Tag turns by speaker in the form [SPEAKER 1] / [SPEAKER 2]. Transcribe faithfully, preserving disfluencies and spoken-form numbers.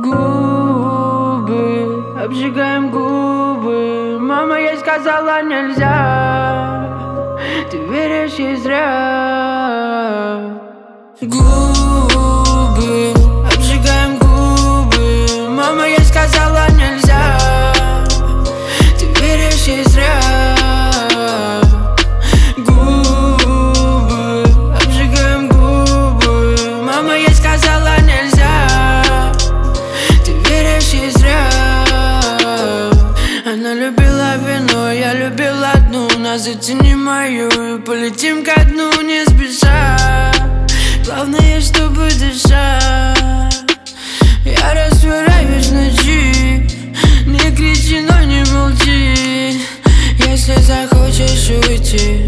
[SPEAKER 1] Губы, обжигаем губы. Мама ей сказала нельзя. Ты веришь ей зря. Губы, обжигаем губы. Мама ей сказала нельзя. Ты веришь ей зря. Губы, обжигаем губы. Мама ей сказала нельзя. Ты веришь ей зря. Она любила вино, я любил одну. Нас затяни мою и полетим ко дну не спеша. Главное, чтобы дыша. Я растворяюсь в ночи. Не кричи, но не молчи. Если захочешь уйти,